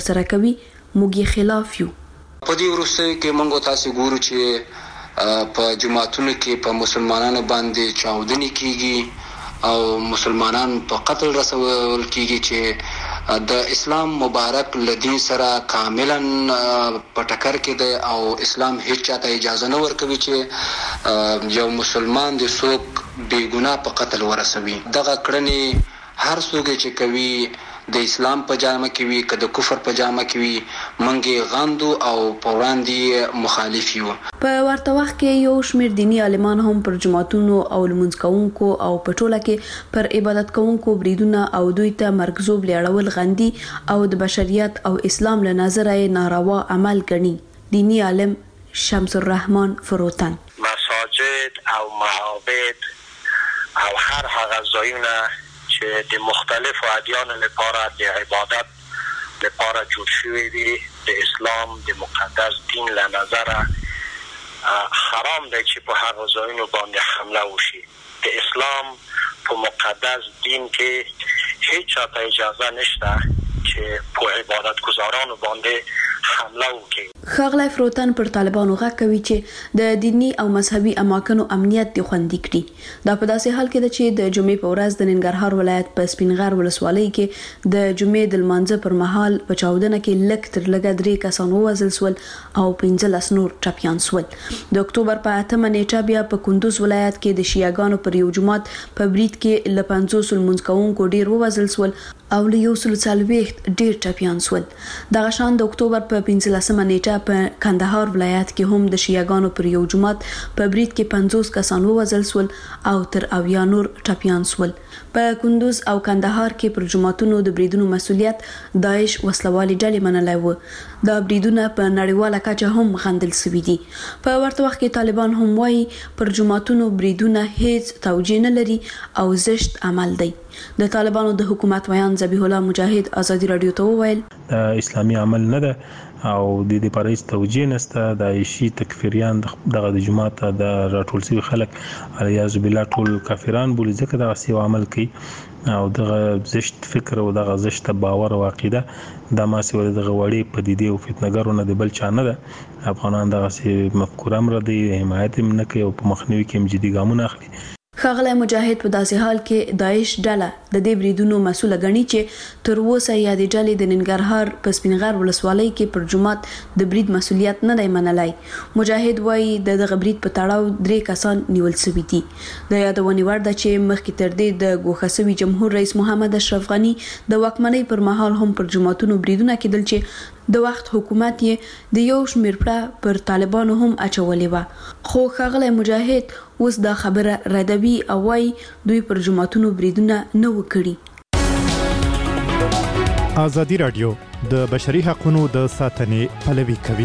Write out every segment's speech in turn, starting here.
سره کوي موږ خلاف یو. په دې وروسته کې موږ تاسو ګورو چې په جماعتونو کې په مسلمانانو باندې چاودنې کیږي او مسلمانان په قتل رسول کیږي چې د اسلام مبارک لدین سره کاملا په ټکر کې دی او اسلام هیڅ چاته اجازه نه ورکوي چې یو مسلمان د څوک بې ګناه په قتل ورسوي. دغه کړنې هر څوک چې کوي د اسلام په جامه کې وي که د کفر په جامه کې وي منګي غاندو او په وړاندې مخالف یو. په ورته وخت کې یو شمېر دینی عالمان هم پر جماعتونو او لمونځ کوونکو او په ټوله کې پر عبادت کوونکو بریدونه او دوی ته مرګزوب لیاړول غندي او د بشریت او اسلام له نظره ناروا عمل ګڼي. دینی عالم شمس الرحمن فروتن مساجد او معابد او هر هغه ځایونه چې د مختلفو ادیانو لپاره د عبادت لپاره جوړ شوی دي د اسلام د مقدس دین له نظره حرام دی چې په هغه ځایونو باندې حمله وشي. د اسلام په مقدس دین کې هیڅ چاته اجازه نشته چې په عبادت گزارانو باندې حمله وکړي. ښاغلی فروتن پر طالبانو غږ کوي چې د دینی او مذهبي اماکنو امنیت دي خوندي کړي. دا په داسې حال کې ده چې د جمعې په ورځ د ننګرهار ولایت په سپینغر ولسوالۍ کې د جمعې د لمانځه پر مهال په چاودنه کې لږ تر لږه 3 کسان ووژل شول او 15 نور ټپیان شول. د اکتوبر په 8 نیټه بیا په کندوز ولایت کې د شیعاګانو پر یو جماعت په برید کې له 50 لمونځ کوونکو ډیر ووژل شول او له 140 ډیر ټپیان شول. دغه شان د اکتوبر په 15 نیټه په کندهار ولایت کې هم د شیعاګانو پر یو جماعت په برید کې 50 کسان ووژل شول او تر 90 نور ټپیان شول. په کندوز او کندهار کې پر جماعتونو د بریدونو مسؤلیت داعش وسلوالي ډلې منلای و. دا بریدونه په نړیواله کچه هم غندل شوي دي. په ورته وخت کې طالبان هم وایي پر جماعتونو بریدونه هیڅ توجیه نه لري او زشت عمل دی. د طالبانو د حکومت ویان ذبیح الله مجاهد ازادي رادیو ته وویل اسلامي عمل نه ده او د دې لپاره هیڅ توجیه نشته. د عایشي تکفیریان دغه د جماعت د راټول شوي خلک الیاذ بالله ټول کافران بولي ځکه دغه سی عمل کوي او دغه زشت فکر او دغه زشت باور او عقیده د ماسي ول دغه وړي پدیدې او فتنګرونه د بل چا نه ده. افغانان دغه سی مفکوره مر دي حمایت هم نه کوي او په مخنیوي کې جدي ګامونه اخلي. ښاغلی مجاهد په داسې حال کې داعش ډله د دې بریدونو مسوله ګڼي چې تر اوسه یادې ډلې د ننګرهار په سپینغر ولسوالۍ کې پر جماعت د برید مسولیت نه دی منلی. مجاهد وایي د دغه برید په تړاو 3 کسان نیول شوي دي. د یادونې وړ ده چې مخکې تر دې د ګوښه شوي جمهور رئیس محمد اشرف غني د واکمنۍ پر مهال هم پر جماعتونو بریدونه کېدل چې د وخت حکومت یې د یو شمېر پړه پر طالبانو هم اچولې وه. خو ښاغلی مجاهد اوس دا خبره ردوي او وايي دوی پر جماعتونو بریدونه نه وکړي. ازادي رادیو د بشري حقوقو د ساتنې پلوي کوي.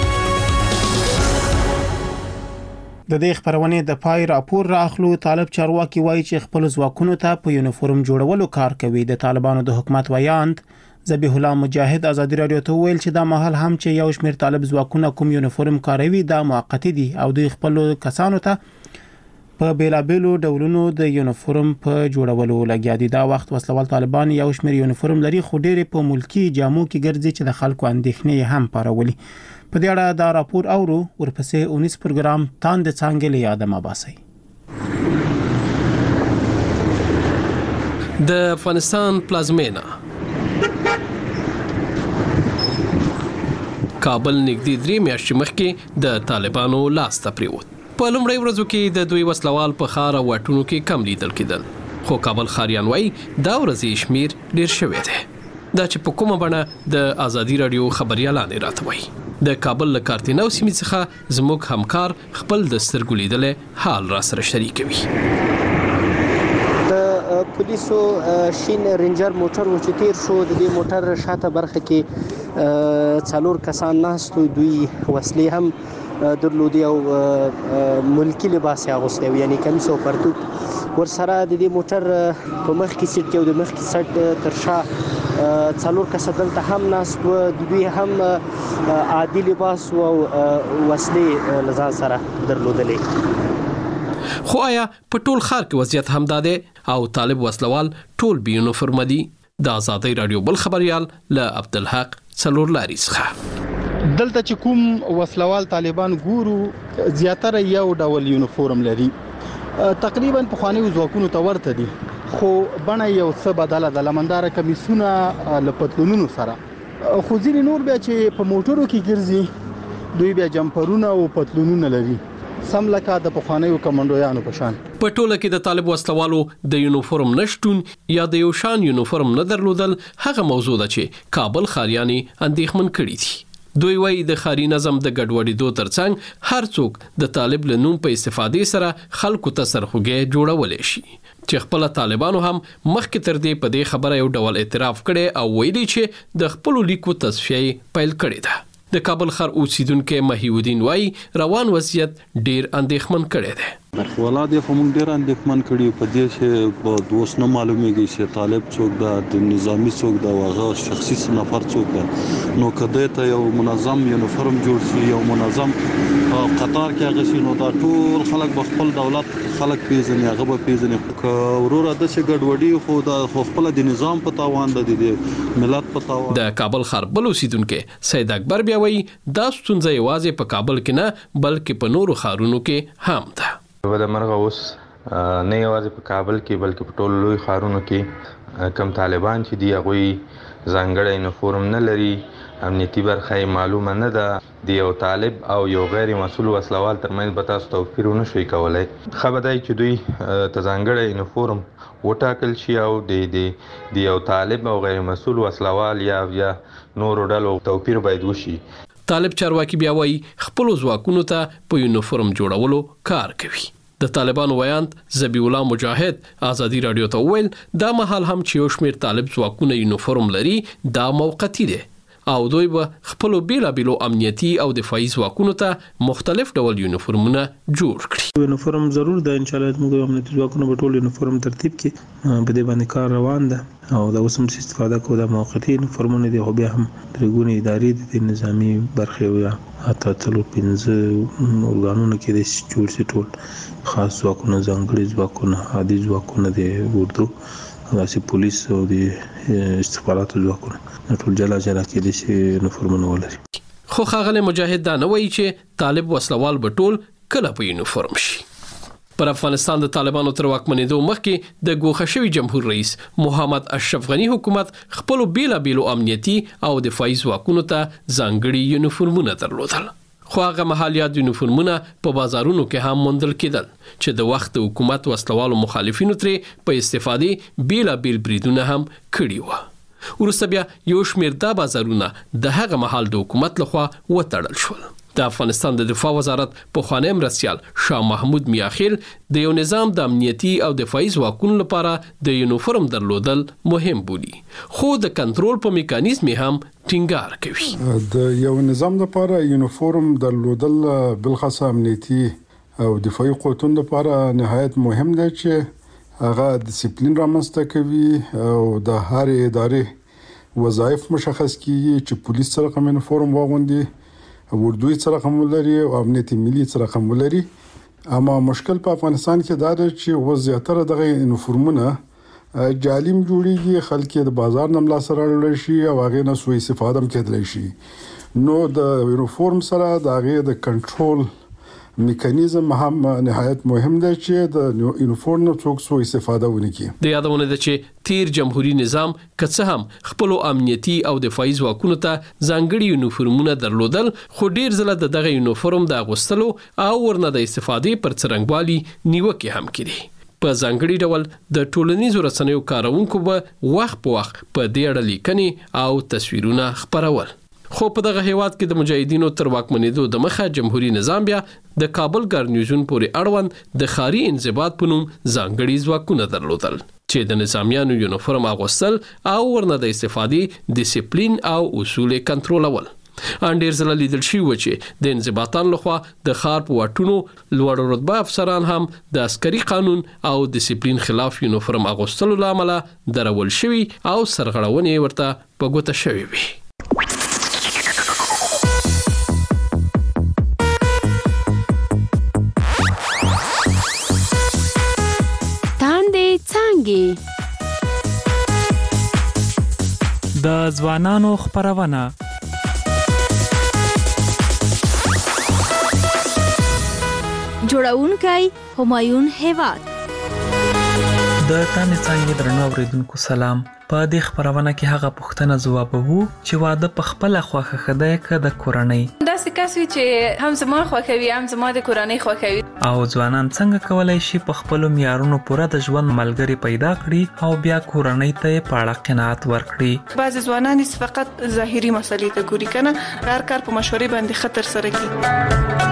د دې خبرونه د پای راپور راخلو. طالب چارواکي وایي چې خپل ځواکونو ته په یونیفورم جوړولو کار کوي. د طالبانو د حکومت ویاند ذبیح الله مجاهد ازادي رادیو ته ویل چې دا مهال هم چې یو شمېر طالب ځواکونه کوم یونیفورم کاروي دا موقتی دي او دوی خپل کسانو ته په بیلابیلو ډولونو د یونیفورم په جوړولو لګیا دي. دا وخت وسلوال طالبان یو شمېر یونیفورم لري خو ډېر په ملکی جامو کې ګرځي چې د خلکو اندېښنې هم پارولي. په دې اړه دا راپور اورو. ورپسې 19 پروګرام تاند څنګه له یاد ما باسي. د افغانستان پلازمینه کابل نږدې 3 میاشتې مخکې د طالبانو لاس ته پریوت. په لومړۍ ورځو کې د دوی وسلوال په ښار او واټونو کې کم لیدل کېدل خو کابل ښاریان وایي دا ورځې شمیر ډیر شوی دی. دا چې په کومه بڼه د ازادي رادیو خبريالان راته وایي. د کابل له کارتینو سیمې څخه زموږ همکار خپل د سترګو لیدلې حال را سره شریکوي. پولیسو شین رینجر موټر و چې تیر شو د دې موټر شاته برخه کې 4 کسان ناستو. دوی وسلې هم درلودي او ملکی لباس یې اغوستی یعنی کمیس او پرتوک ورسره. د دې موټر په مخ کې سیټ کې او د مخ کې سټ تر شا 4 کسان دلته هم ناست و. دوی هم عادي لباس او وسلې لزان سره درلودلې. خو آیا په ټول ښار کې وضعیت همداده او طالب وسلوال ټول بې یونیفورم دي؟ د ازادي رادیو بل خبريال له عبدالحق څلور لارې څخه. دلته چې کوم وسلوال طالبان ګورو زیاتره یو ډول یونیفورم لري، تقریبا په خواني ځواکونو ته ورته دي، خو بڼه یو څه بدله ده، لمندار کمیسونه لپتلونونو سره. خو ځینې نور بیا چې په موټرو کې ګرځي دوی بیا جمپرونه او پتلونونه لري، سم لکه د پخوانیو کمانډویانو په شان. په ټوله کې د طالب وسلوالو د یونیفورم نشټون یا د یو شان یونیفورم نه درلودل هغه موضوع ده چې کابل خاریاني اندېښمن کړي دي. دوی وایي د خاري نظم د ګډوډېدو ترڅنګ هر څوک د طالب له نوم په استفادې سره خلکو ته سرخوږی جوړولی شي، چې خپل طالبانو هم مخکې تر دې په دې خبره یو ډول اعتراف کړي او ویلي چې د خپل لیکو تصفیه پیل کړې ده. د کابل ښار اوسیدونکو محی الدین وایي روان وضعیت ډیر اندېښمن کړی دی. ولادت خو موږ ډیر اندېښمن کړي په دې چې په دوس نه معلومیږي چې طالب څوک ده، د نظامی څوک ده، واغه شخصي نفر څوک ده. نو کده ته یو منظم یونیفورم جوړ شي، یو منظم قطار کې هغه شي، نو دا ټول خلک په خپل دولت خلک پیژني، هغه به پیژني. وروره د څه ګډوډي خو د خپل د نظام په تاوان ده، د ملت په تاوان. د کابل ښار بل اوسیدونکو سید اکبر بیا وایي دا ستونزه یوازې په کابل کې نه بلکې په نورو ښارونو کې هم ده. د مرغه اوس نه یوازې په کابل کې بلکې په ټولو لوی ښارونو کې کم طالبان چې دی هغوی ځانګړی یونیفورم نه لري، امنیتي برخه یې معلومه نه ده. د یو طالب او یو غیر مسؤل وسلوال ترمنځ به تاسو توپیر ونه شئ کولی. ښه به دی چې دوی ته ځانګړی یونیفورم وټاکل شي او د یو طالب او غیر مسؤل وسلوال یا نورو ډلو توپیر باید وشي. طالب چارواکي بیا وایي خپل ځواکونو ته په یونیفورم جوړولو کار کوي. د طالبانو ویاند ذبیح الله مجاهد ازادي رادیو ته وویل دا مهال هم چې یو شمېر طالب ځواکونه یونیفورم لري دا موقتی دی او دوی به خپل بیلابیلو امنیتي او دفاعي ځواکونو ته مختلف ډول یونیفورمونه جوړ کړي. یونیفورم ضرور ده، ان شاء الله موږ امنیتي ځواکونه به ټول یونیفورم ترتیب کړي، په دې باندې کار روان ده او دا اوس هم استفاده کوو د موقتی یونیفورمونو دي. خو بیا هم درګونې ادارې د نظامی برخې یا حتی 3-5 ارګانونو کې د جوړ شي ټول خاص ځواکونه، ځانګړي ځواکونه، عادي ځواکونه د اردو داسې پولیس او د استخباراتو ځواکونه ټول جلا کې د شي یونیفورمونه ولري. خو ښاغلی مجاهد دا نه وایي چې طالب وسلوال به ټول کله په یونیفورم شي. پر افغانستان د طالبانو تر واکمنېدو مخکې د ګوښه شوي جمهور رئیس محمد اشرف غنی حکومت خپل بیلابیلو امنیتي او دفاعي ځواکونو ته ځانګړي یونیفورمونه درلودل. خو هغه مهالیات یونیفورمونه په بازارونو کې هم موندل کېدل چې د وخت حکومت وسلوالو مخالفینو ترې په استفادې بیلابیل بریدونه هم کړي وو. وروسته بیا یو شمېر دا بازارونه د هغه مهال د حکومت لخوا وتړل شول. د افغانستان د دفاع وزارت پخوانی مرستیال شاه محمود میاخیل د یو نظام د امنیتي او دفاعي ځواکونو لپاره د یونیفورم درلودل مهم بولي، خو د کنټرول په میکانیزم هم ټینګار کوي. د یو نظام لپاره یونیفورم درلودل بلخص امنیتي او دفاعي قوتونو لپاره نهایت مهم دی چې هغه ډیسپلین رامنځته کوي او د هر ادارې وظایف مشخص کیږي چې پولیس سره کوم یونیفورم واغوندي، اردوی سره کوم لري او امنیتي ملي سره کوم لري. اما مشکل په افغانستان کې دا دی چې و زیاتره دغه یونیفورمونه جالیم جوړیږي، خلک د بازار نه ملا سره لړل شي او هغه نه سوء استفاده هم کېدلی شي. نو د یونیفورم سره د هغه د کنټرول میکانیزم هم نهایت مهم دی چې د یونیفورم نه څوک سوء استفاده ونه کړي. د یادونه ده چې تیر جمهوریت نظام که څه هم خپل امنیتي او دفاعي ځواکونو ته ځانګړي یونیفورمونه درلودل، خو ډیر ځله دغه یونیفورم د اغوستلو او ورنه د استفادې پر څرنګوالي نیوکې هم کړي. په ځانګړي ډول د ټولنیزو رسنیو کارونکو به وخت په وخت په دې اړه لیکنې او تصویرونه خپرول. خو په دغه هیواد کې د مجاهدینو تر واکمنېدو د مخه جمهوریت نظام بیا د کابل ګارنیزون پورې اړوند د خاري انضباط په نوم ځانګړي ځواکونه درلودل چې د نظامیانو یونیفورم اغوستل او ورنه د استفادې ډیسپلین او اصول کنټرولول. ان ډیر ځله لیدل شوي و چې د انضباطاتو لخوا د ښار په واټونو لوړ رتبه افسران هم د عسکري قانون او ډیسپلین خلاف یونیفورم اغوستلو له امله درول شوي او سرغړونې ورته په ګوته شوي وي. د ځوانانو خبرونه جوړونکی همایون هیواد. د تانې څنګه درنو اوریدونکو سلام. په دې خبرونه کې هغه پوښتنه ځوابوو چې واده په خپل خوښه خدای که د کورنۍ. داسې کس وي چې هم زما خوښوي هم زما د کورنۍ خوښوي. او ځوانان څنګه کولای شي په خپل معیارونو پوره د ژوند ملګری پیدا کړي او بیا کورنۍ ته په اړه قناعت ورکړي. بعض ځوانان فقط ظاهري مسلې ته ګوري کنه هر کار په مشورې باندې خطر سره کوي.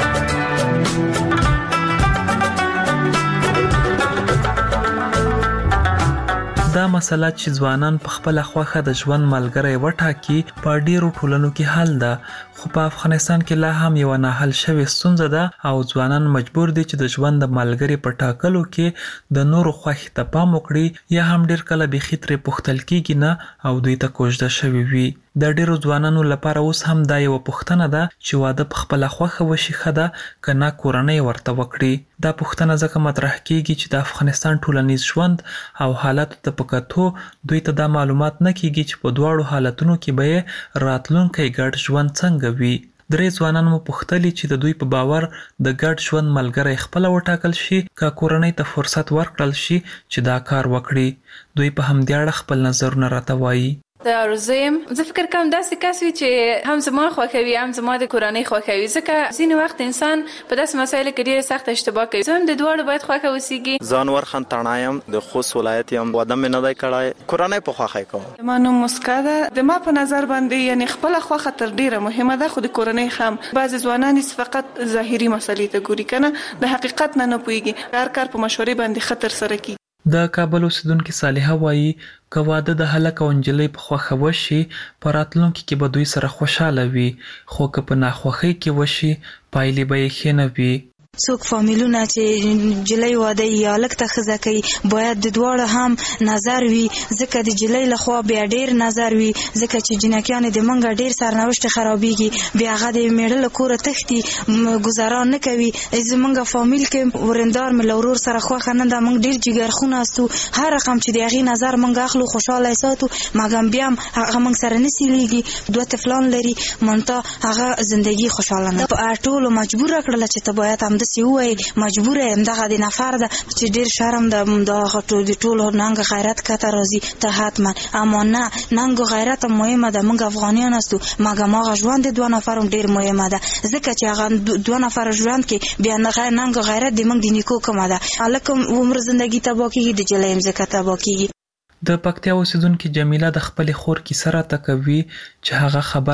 دا مسله چې ځوانان په خپل خوښه د ژوند ملګری وټاکي په ډیرو ټولنو کې حل ده، خو په افغانستان کې لا هم یو نه حل شوی ستونزه ده او ځوانان مجبور دي چې د ژوند د ملګری په ټاکلو کې د نورو خوښې ته پام وکړي یا هم ډیر کله بیخي ترې پوښتل کېږي نه او دوی ته کوژده شوی وي. د ډیرو ځوانانو لپاره اوس هم دا یو پوښتنه ده چې واده په خپل خوښه وشي ښه ده که نه کورنۍ ورته وکړي. دا پوښتنه ځکه مطرح کېږي چې د افغانستان ټولنیز ژوند او حالاتو ته په کتو دوی ته دا معلومات نه کېږي چې په دواړو حالتونو کې به یې راتلونکی ګډ ژوند څنګه وي. درې ځوانان مو پوښتلي چې د دوی په باور د ګډ ژوند ملګری خپله وټاکل شي که کورنۍ ته فرصت ورکړل شي چې دا کار وکړي. دوی په همدې اړه خپل نظرونه راته وایي. د ارزویم زه فکر کوم داسې کس وي چې هم زما خوښوي هم زما د کورنۍ خوښوي، ځکه ځینې وخت انسان په داسې مسایلو کې ډېره سخت اشتباه کوي. زه هم د دواړو باید خوښه اوسېږي. زه انور خان تڼا یم، د خوست ولایت یم. واده مې نه دی کړی، کورنۍ په خوښه کوم. زما نوم مسکا ده. د ما په نظر باندې یعنې خپله خوښه تر ډېره مهمه ده، خو د کورنۍ هم. بعضې ځوانان فقط ظاهري مسلې ته ګوري کنه د حقیقت نه پوهېږي، هر کار په مشورې باندې خطر سره کوي. د کابل اوسیدونکي صالحه وایي که واده د هلک او نجلۍ په خوښه وشي په راتلونکي کې به دوی سره خوشحاله وي، خو که په ناخوښۍ کې وشي پایلې به یې ښې نه وي. څوک فامیلونه چې جلۍ واده یا هلک ته ښځه کوي باید د دواړو هم نظر وي، ځکه د جلۍ لخوا بیا ډیر نظر وي، ځکه چې جنکیانې د منګه ډیر سرنوشت خرابېږي، بیا هغه د میړه له کوره تښتي ګزاران نه کوي. زمونږ فامیل کې ورندار مې له ورور سره خوښه نه ده، موږ ډیر جګرخونه استو، هر رقم چې د هغې نظر موږ اخلو خوشحاله یې ساتو، مګم بیا هم هغه موږ سره نه سیلیږي. 2 طفلان لري، منتها هغه زندگی خوشحاله نه. په ټولو مجبوره کړله چې ته باید همداسې ووایي، مجبوره یم دغه د نفر ده چې ډېر شرم ده د ټولو ننګ غیرت کته راځي ته حتما. اما نه، ننګ غیرت هم مهمه ده، موږ افغانیان استو، مګم هغه ژوند د 2 نفر هم ډېر مهمه ده، ځکه چې هغه 2 نفر ژوند کې بیا ننګ غیرت د موږ د نیکو کمه ده. هلک عمر زندګي تباه کېږي، د جلۍ هم ځکه تباه کېږي. د پکتیا اوسیدونکي جمیله د خپلې خور کیسه راته کوي چې هغه خبر